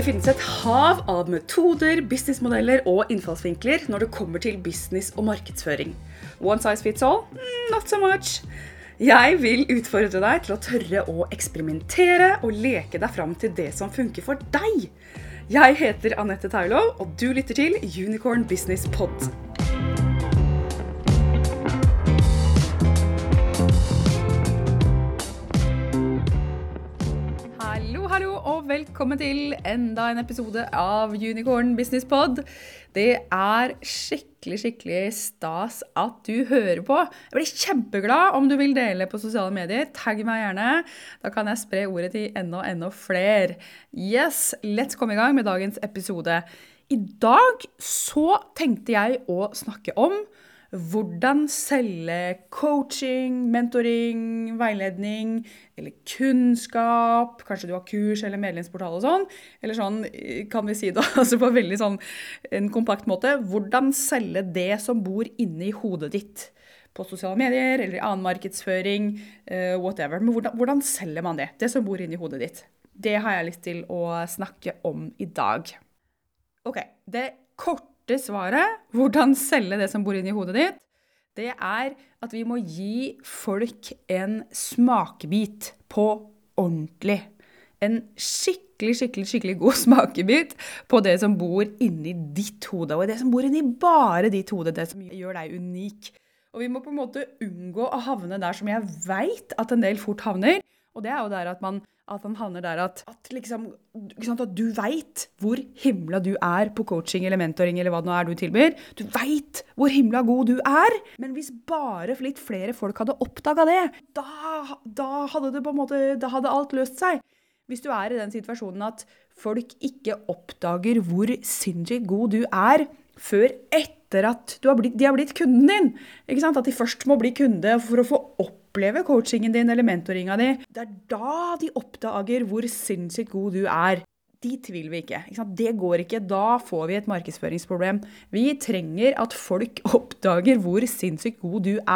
Det finnes et hav av metoder, businessmodeller og innfallsvinkler når det kommer til business og markedsføring. One size fits all? Not so much. Jeg vil utfordre deg til å tørre å eksperimentere og leke deg fram til det som funker for deg. Jeg heter Anette Tailo, og du lytter til Unicorn Business Pod. Hallo og velkommen til enda en episode av Unicorn Business Pod. Det skikkelig stas at du hører på. Jeg blir kjempeglad om du vil dele på sosiale medier. Tagg meg gjerne. Da kan jeg spre ordet til enda flere. Yes, let's komme i gang med dagens episode. I dag så tenkte jeg å snakke om hvordan selge coaching, mentoring, veiledning, eller kunnskap, kanskje du har kurs eller medlemsportal og sånn, eller sånn kan vi si det altså på veldig sånn en kompakt måte, hvordan selge det som bor inne i hodet ditt på sosiale medier, eller i annen markedsføring, whatever. Men hvordan selger man det som bor inne i hodet ditt? Det har jeg lyst til å snakke om i dag. Ok, det korte svaret, hvordan selge det som bor inne i hodet ditt, det at vi må gi folk en smakebit på ordentlig. En skikkelig god smakebit på det som bor inne i ditt hode, og det som bor inne i bare ditt hode, det som gjør deg unik. Og vi må på en måte unngå å havne der som jeg vet at en del fort havner, og det jo der at man havner der at du vet hvor himla du på coaching eller mentoring eller hva det nå du tilbyr. Du vet hvor himla god du men hvis bare litt flere folk hadde oppdaget det, da hadde det på en måte, da hadde alt løst seg. Hvis du i den situasjonen at folk ikke oppdager hvor sinnssykt god du før etter at de har blitt kunden din, ikke sant? At de først må bli kunde for å få oppleve coachingen din eller mentoringen din. Det da de oppdager hvor sinnssykt god du Dit vil vi ikke sant? Det går ikke, da får vi et markedsføringsproblem. Vi trenger at folk oppdager hvor sinnssykt god du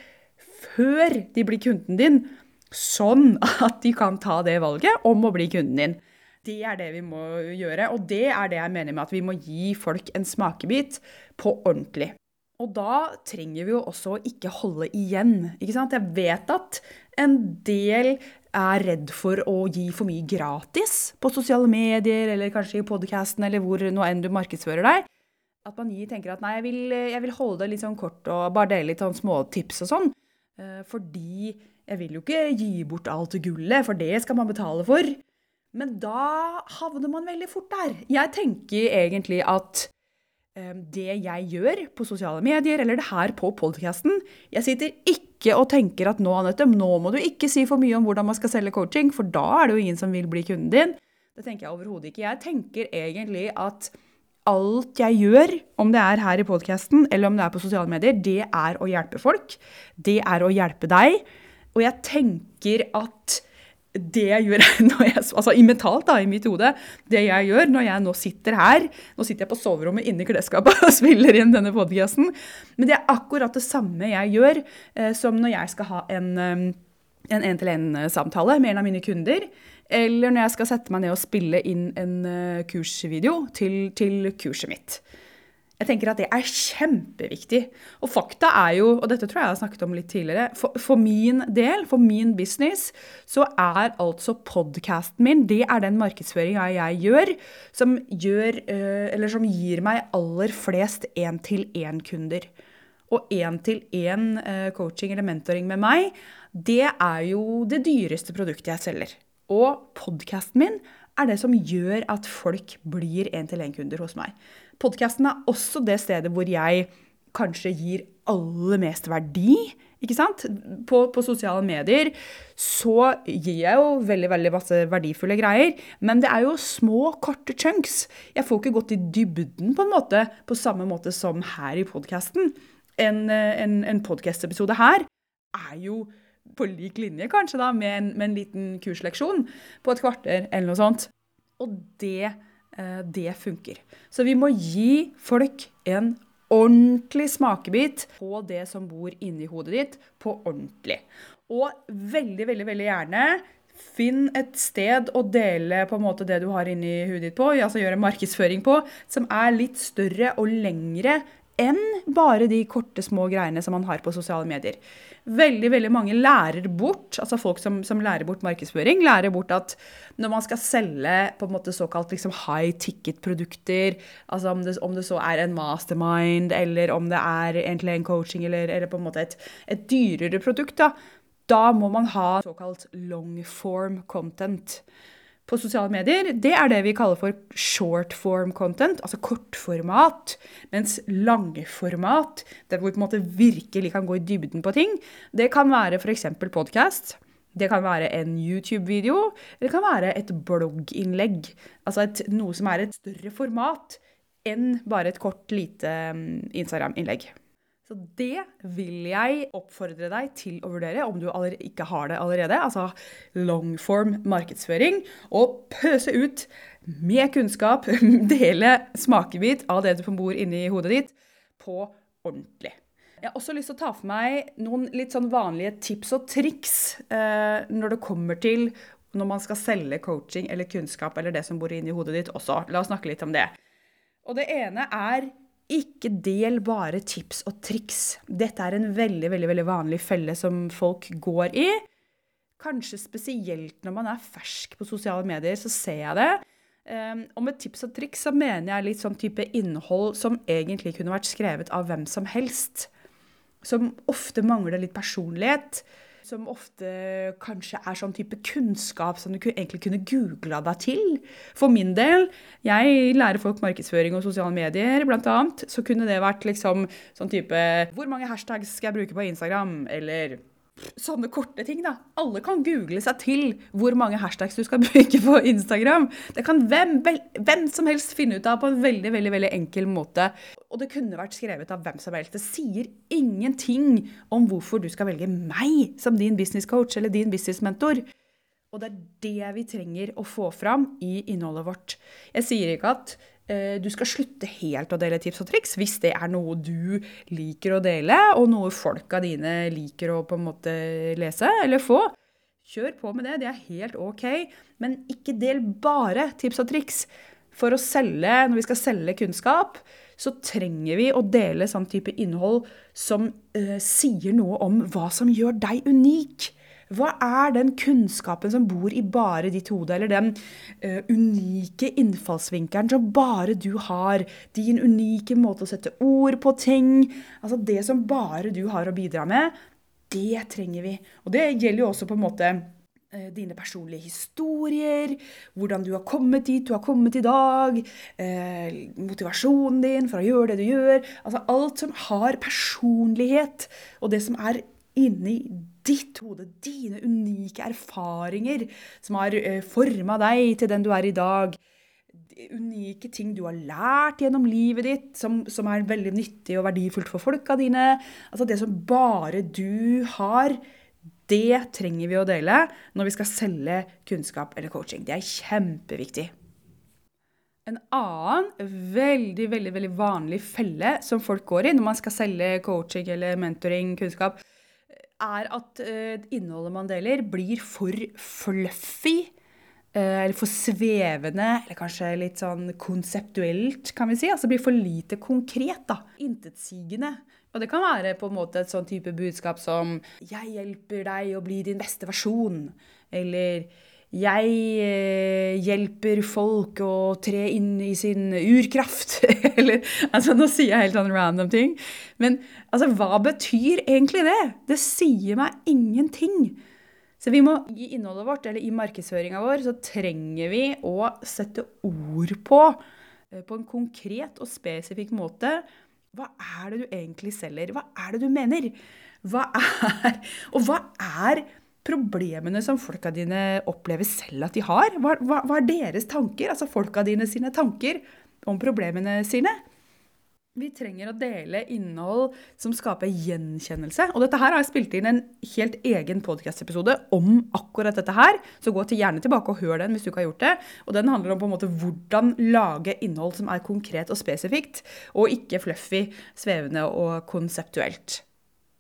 før de blir kunden din, sånn at de kan ta det valget om å bli kunden din. Det det vi må gjøre, og det det jeg mener med at vi må gi folk en smakebit på ordentlig. Og da trenger vi jo også ikke holde igjen, ikke sant? Jeg vet at en del redd for å gi for mye gratis på sosiale medier, eller kanskje i podcasten, eller hvor nå enn du markedsfører deg. At man tenker at nei, jeg vil holde det litt sånn kort, og bare dele litt sånn små tips og sånn. Fordi jeg vil jo ikke gi bort alt gullet, for det skal man betale for. Men da havner man veldig fort der. Jeg tenker egentlig at det jeg gjør på sosiale medier, eller det her på podcasten, jeg sitter ikke og tenker at nå, Anette, nå må du ikke si for mye om hvordan man skal selge coaching, for da det jo ingen som vil bli kunden din. Det tenker jeg overhodet ikke. Jeg tenker egentlig at alt jeg gjør, om det her i podcasten, eller om det på sosiale medier, det å hjelpe folk. Det å hjelpe deg. Og jeg tenker at det jeg gjør altså i mentalt i mitt hode, det jeg gjør når jeg nå sitter her, nå sitter jeg på soverommet inne i klesskapet og spiller inn denne podcasten, men det akkurat det samme jeg gjør som når jeg skal ha en en-til-en-samtale med en av mine kunder, eller når jeg skal sette meg ned og spille inn en kursvideo til kurset mitt. Jeg tenker at det kjempeviktig. Og fakta jo, og dette tror jeg har snakket om litt tidligere, for min del, for min business, så altså podcasten min, det den markedsføringen jeg gjør, som gir meg aller flest 1-til-1 kunder. Og 1-til-1 coaching eller mentoring med meg, det jo det dyreste produktet jeg selger. Og podcasten min det som gjør at folk blir 1-til-1-kunder hos meg. Podcasten også det stedet hvor jeg kanskje gir aller mest verdi, ikke sant? På sosiale medier så gir jeg jo veldig masse verdifulle greier, men det jo små, korte chunks. Jeg får ikke gått i dybden på en måte, på samme måte som her i podcasten. En podcast-episode her jo på lik linje kanskje da, med en liten kursleksjon på et kvarter eller noe sånt. Og det funker. Så vi må gi folk en ordentlig smakebit på det som bor inne i hodet ditt, på ordentlig. Og veldig gjerne Finn et sted å dele på en måte det du har inni hudet ditt på, altså gjøre markedsføring på, som litt større og lengre enn bare de korte små greiene som man har på sosiale medier. Veldig, veldig mange lærer bort, altså folk som lærer bort markedsføring, lærer bort at når man skal selge på en måte såkalt liksom high-ticket-produkter, altså om det så en mastermind, eller om det egentlig en coaching, eller på en måte et dyrere produkt, da må man ha såkalt long-form content. På sosiale medier, det det vi kaller for short-form content, altså kortformat, mens langformat, der hvor vi på en måte virkelig kan gå i dybden på ting, det kan være for eksempel podcast, det kan være en YouTube-video, eller det kan være et blogginnlegg, altså noe som et større format enn bare et kort, lite Instagram-innlegg. Så det vil jeg oppfordre deg til å vurdere om du ikke har det allerede, altså long-form markedsføring, og pøse ut med kunnskap, dele smakebit av det du bor inni hodet ditt på ordentlig. Jeg har også lyst til å ta for meg noen litt sånn vanlige tips og triks når det kommer til når man skal selge coaching eller kunnskap eller det som bor inni hodet ditt også. La oss snakke litt om det. Og det ene ikke del bare tips og triks. Dette en veldig, veldig, veldig vanlig felle som folk går i. Kanskje spesielt når man fersk på sosiale medier, så ser jeg det. Og med tips og triks så mener jeg litt sånn type innhold som egentlig kunne vært skrevet av hvem som helst. Som ofte mangler litt personlighet. Som ofte kanskje sånn type kunnskap som du egentlig kunne googlet deg til. For min del, jeg lærer folk markedsføring og sosiale medier, blant annet, så kunne det vært liksom sånn type, hvor mange hashtags skal jeg bruke på Instagram, eller sånne korte ting da. Alle kan google seg til hvor mange hashtags du skal bruke på Instagram. Det kan hvem som helst finne ut av på en veldig, veldig, veldig enkel måte. Og det kunne vært skrevet av hvem som helst. Det sier ingenting om hvorfor du skal velge meg som din business coach eller din business mentor. Og det det vi trenger å få fram i innholdet vårt. Jeg sier ikke at du skal slutte helt å dele tips og triks hvis det noe du liker å dele, og noe folka dine liker å på en måte lese eller få. Kjør på med det, det helt ok, men ikke del bare tips og triks. For å selge, når vi skal selge kunnskap, så trenger vi å dele sånn type innhold som sier noe om hva som gjør deg unik. Hva den kunnskapen som bor i bare ditt hode, eller den unike innfallsvinkelen som bare du har, din unike måte å sette ord på ting, altså det som bare du har å bidra med, det trenger vi. Og det gjelder jo også på en måte dine personlige historier, hvordan du har kommet dit du har kommet i dag, motivasjonen din for å gjøre det du gjør, altså alt som har personlighet, og det som inni ditt hode, dine unike erfaringer som har formet deg til den du i dag, unike ting du har lært gjennom livet ditt, som veldig nyttig og verdifullt for folka dine, altså det som bare du har, det trenger vi å dele når vi skal selge kunnskap eller coaching. Det kjempeviktig. En annen veldig, veldig, veldig vanlig felle som folk går i når man skal selge coaching eller mentoring, kunnskap, at innholdet man deler blir for fluffy, eller for svevende, eller kanskje litt sånn konseptuelt, kan vi si. Altså blir for lite konkret da, intetsigende. Og det kan være på en måte et sånn type budskap som «Jeg hjelper deg å bli din beste versjon», eller «Jeg hjelper folk å tre inn i sin urkraft», eller, altså nå sier jeg helt sånn random ting, men altså hva betyr egentlig det? Det sier meg ingenting. Så vi må i innholdet vårt, eller i markedsføringen vår, så trenger vi å sette ord på en konkret og spesifikk måte. Hva det du egentlig selger? Hva det du mener? Og hva problemene som folka dine opplever selv at de har? Hva deres tanker? Altså folka dine sine tanker om problemene sine? Vi trenger å dele innhold som skaper gjenkjennelse. Og dette her har jeg spilt inn en helt egen podcast-episode om akkurat dette her. Så gå gjerne tilbake og hør den hvis du ikke har gjort det. Og den handler om på en måte hvordan lage innhold som konkret og spesifikt, og ikke fluffy, svevende og konseptuelt.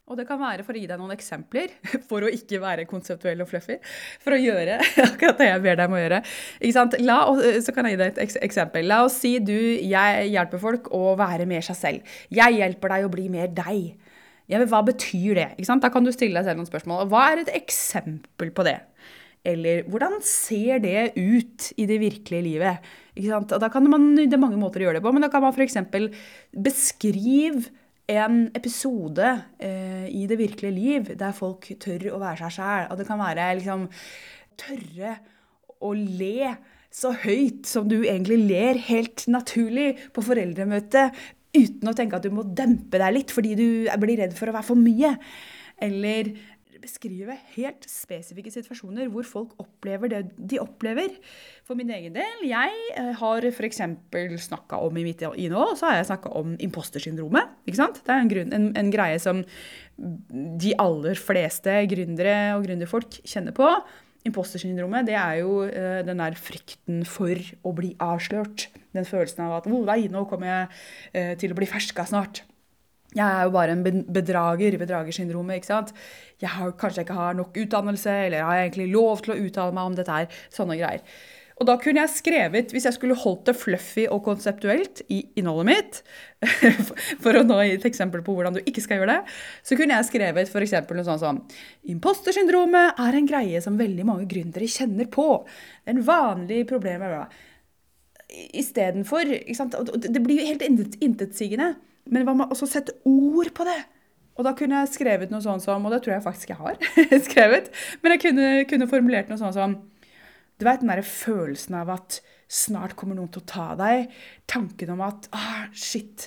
Og det kan være for å gi deg noen eksempler, for å ikke være konseptuell og fluffy, for å gjøre akkurat det jeg ber deg om å gjøre. Ikke sant? Så kan jeg gi deg et eksempel. La oss si jeg hjelper folk å være mer seg selv. Jeg hjelper deg å bli mer deg. Ja, men hva betyr det? Ikke sant? Da kan du stille deg selv noen spørsmål. Hva er et eksempel på det? Eller hvordan ser det ut i det virkelige livet? Ikke sant? Og da kan det er mange måter å gjøre det på, men da kan man for eksempel beskrive en episode i det virkelige liv der folk tør å være seg selv, og det kan være liksom tørre å le så høyt som du egentlig ler helt naturlig på foreldremøte, uten å tenke at du må dempe deg litt fordi du blir redd for å være for mye, eller beskrive helt spesifikke situasjoner hvor folk opplever det de opplever. For min egen del, jeg har for eksempel snakket om i mitt innhold, så har jeg snakket om impostersyndromet, ikke sant? Det er en greie som de aller fleste gründere og gründerfolk kjenner på. Impostersyndromet, det er jo den der frykten for å bli avslørt. Den følelsen av at, nei, nå kommer jeg til å bli ferska snart. Jeg er jo bare en bedragersyndromet, ikke sant? Kanskje ikke har nok utdannelse, eller har jeg egentlig lov til å uttale meg om dette her, sånne greier. Og da kunne jeg skrevet, hvis jeg skulle holdt det fluffy og konseptuelt i innholdet mitt, for å nå gi et eksempel på hvordan du ikke skal gjøre det, så kunne jeg skrevet for eksempel noe sånt som impostersyndromet er en greie som veldig mange gründere kjenner på. Det er en vanlig problem. I stedet for, ikke sant? Det blir jo helt intetsigende. Men hva med også sette ord på det? Og da kunne jeg skrevet noe sånt som, og det tror jeg faktisk jeg har skrevet, men jeg kunne formulert noe sånt som, du vet den der følelsen av at snart kommer noen til å ta deg, tanken om at, shit,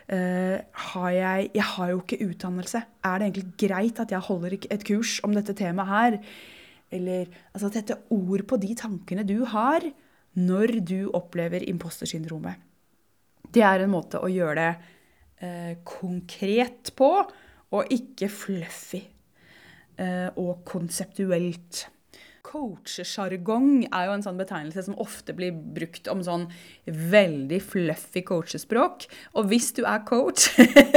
jeg har jo ikke utdannelse. Er det egentlig greit at jeg holder et kurs om dette temaet her? Eller altså, sette ord på de tankene du har når du opplever impostersyndromet. Det er en måte å gjøre det konkret på, og ikke fluffy og konseptuelt. Coachesjargong er jo en sånn betegnelse som ofte blir brukt om sånn veldig fluffy coachespråk. Og hvis du er coach,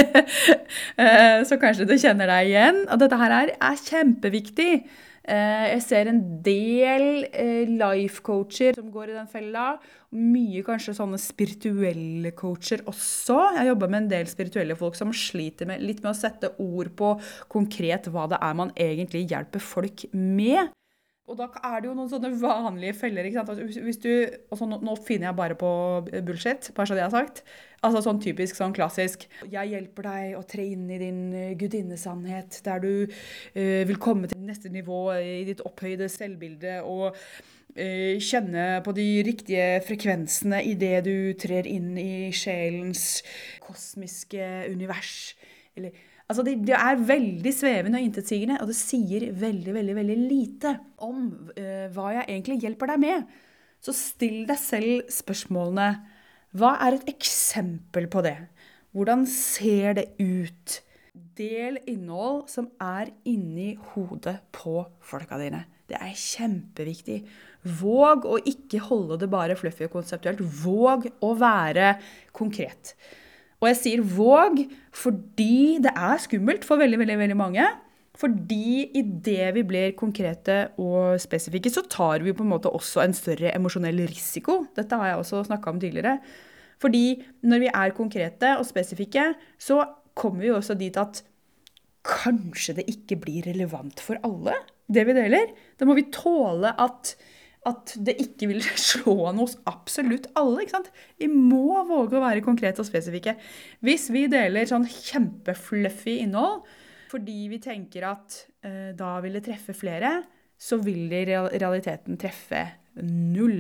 så kanskje du kjenner deg igjen. Og dette her er kjempeviktig. Jeg ser en del life coacher som går i den fella, mye kanskje sånne spirituelle coacher også. Jeg jobber med en del spirituelle folk som sliter litt med å sette ord på konkret hva det er man egentlig hjelper folk med. Og da er det jo noen sånne vanlige feller, ikke sant? Hvis du, nå finner jeg bare på bullshit, bare så det jeg har sagt. Altså sånn typisk, sånn klassisk. Jeg hjelper deg å tre inn i din gudinnesannhet, der du vil komme til neste nivå i ditt opphøyde selvbilde, og kjenne på de riktige frekvensene i det du trer inn i sjelens kosmiske univers. Altså det er veldig svevende og intetsigende, og det sier veldig, veldig, veldig lite om hva jeg egentlig hjelper deg med. Så still deg selv spørsmålene. Hva er et eksempel på det? Hvordan ser det ut? Del innhold som er inni hodet på folka dine. Det er kjempeviktig. Våg å ikke holde det bare fluffy og konseptuelt. Våg å være konkret. Og jeg sier våg fordi det er skummelt for veldig, veldig, veldig mange. Fordi i det vi blir konkrete og spesifikke, så tar vi på en måte også en større emosjonell risiko. Dette har jeg også snakket om tidligere. Fordi når vi er konkrete og spesifikke, så kommer vi også dit at kanskje det ikke blir relevant for alle, det vi deler. Da må vi tåle at det ikke vil slå an hos absolutt alle, ikke sant? Vi må våge å være konkrete og spesifikke. Hvis vi deler sånn kjempefluffy innhold, fordi vi tenker at da vil det treffe flere, så vil det i realiteten treffe null.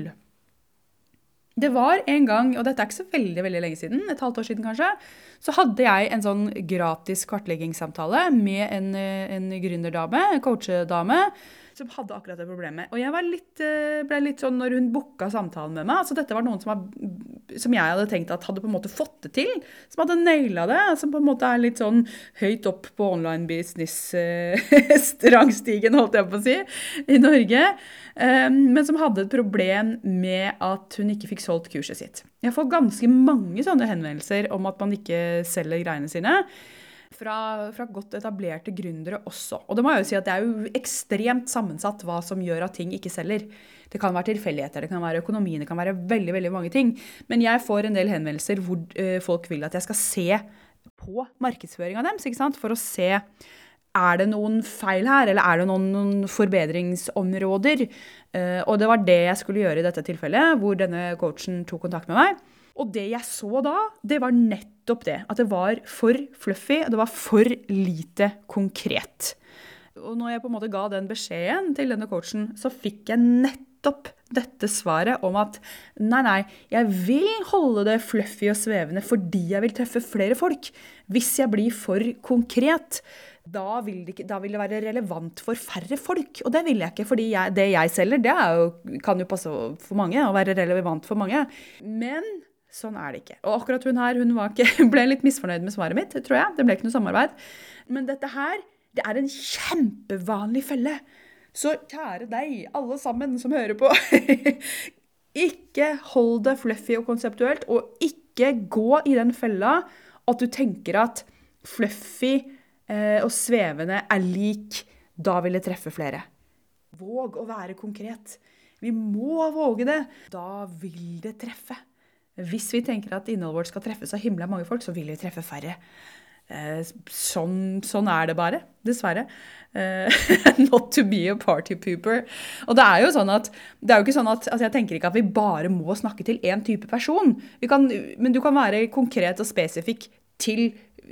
Det var en gang, og dette er ikke så veldig, veldig lenge siden, et halvt år siden kanskje, så hadde jeg en sånn gratis kartleggingssamtale med en gründerdame, en coachedame, som hadde akkurat det problemet. Og jeg ble litt sånn når hun booket samtalen med meg, altså dette var noen som jeg hadde tenkt at hadde på en måte fått det til, som hadde nailet det, som på en måte er litt sånn høyt opp på online business rangstigen, holdt jeg på å si, i Norge, men som hadde et problem med at hun ikke fikk solgt kurset sitt. Jeg får ganske mange sånne henvendelser om at man ikke selger greiene sine, fra godt etablerte gründere også. Og det må jeg jo si at det er jo ekstremt sammensatt hva som gjør at ting ikke selger. Det kan være tilfeldigheter, det kan være økonomien, det kan være veldig, veldig mange ting. Men jeg får en del henvendelser hvor folk vil at jeg skal se på markedsføring av dem, ikke sant? For å se, er det noen feil her, eller er det noen forbedringsområder? Og det var det jeg skulle gjøre i dette tilfellet, hvor denne coachen tok kontakt med meg. Og det jeg så da, det var nettopp det. At det var for fluffy, og det var for lite konkret. Og når jeg på en måte ga den beskjeden til denne coachen, så fikk jeg nettopp dette svaret om at nei, jeg vil holde det fluffy og svevende fordi jeg vil treffe flere folk. Hvis jeg blir for konkret, da vil det være relevant for færre folk. Og det vil jeg ikke, fordi det jeg selger, det kan jo passe for mange, og være relevant for mange. Men sånn er det ikke. Og akkurat hun her, ble litt misfornøyd med svaret mitt, tror jeg. Det ble ikke noe samarbeid. Men dette her, det er en kjempevanlig felle. Så kjære deg, alle sammen som hører på, ikke hold det fluffy og konseptuelt, og ikke gå i den fella at du tenker at fluffy og svevende er lik, da vil det treffe flere. Våg å være konkret. Vi må våge det. Da vil det treffe. Hvis vi tenker at innholdet vårt skal treffe så himla mange folk, så vil vi treffe færre. Sånn er det bare, dessverre. Not to be a party pooper. Og det er jo ikke sånn at altså jeg tenker ikke at vi bare må snakke til en type person. Men du kan være konkret og spesifikk til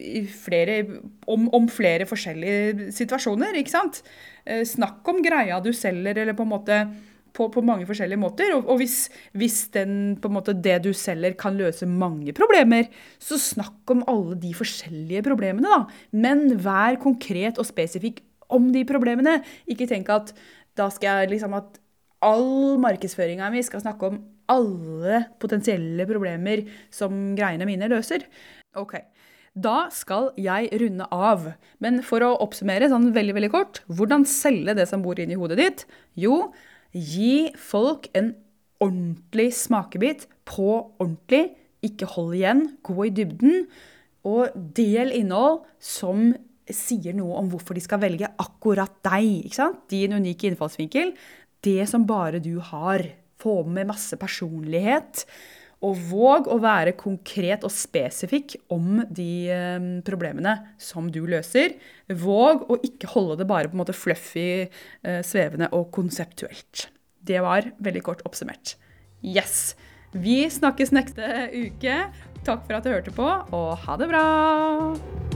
om flere forskjellige situasjoner, ikke sant? Snakk om greia du selger, eller på en måte på mange forskjellige måter, og hvis på en måte det du selger kan løse mange problemer, så snakk om alle de forskjellige problemene da. Men vær konkret og spesifikk om de problemene. Ikke tenk at da skal jeg at all markedsføringen min skal snakke om alle potensielle problemer som greiene mine løser. Ok. Da skal jeg runde av. Men for å oppsummere sånn veldig, veldig kort, hvordan selge det som bor inne i hodet ditt? Jo, gi folk en ordentlig smakebit på ordentlig, ikke hold igjen, gå i dybden, og del innhold som sier noe om hvorfor de skal velge akkurat deg, ikke sant? Din unike innfallsvinkel, det som bare du har. Få med masse personlighet, og våg å være konkret og spesifikk om de problemene som du løser. Våg å ikke holde det bare på en måte fluffy, svevende og konseptuelt. Det var veldig kort oppsummert. Yes! Vi snakkes neste uke. Takk for at du hørte på, og ha det bra!